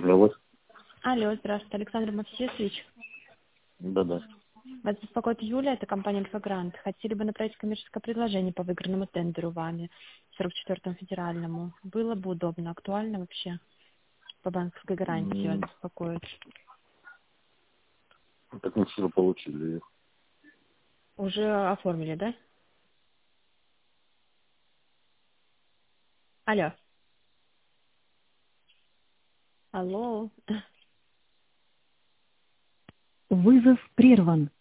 Алло. Алло, здравствуйте, Александр Мовсесович. Да-да. Вас беспокоит Юля, это компания «Альфа-Грант». Хотели бы направить коммерческое предложение по выигранному тендеру вами, 44-му федеральному. Было бы удобно, актуально вообще? По банковской гарантии вас беспокоит. Так мы все получили. Уже оформили, да? Алло. Алло. Вызов прерван.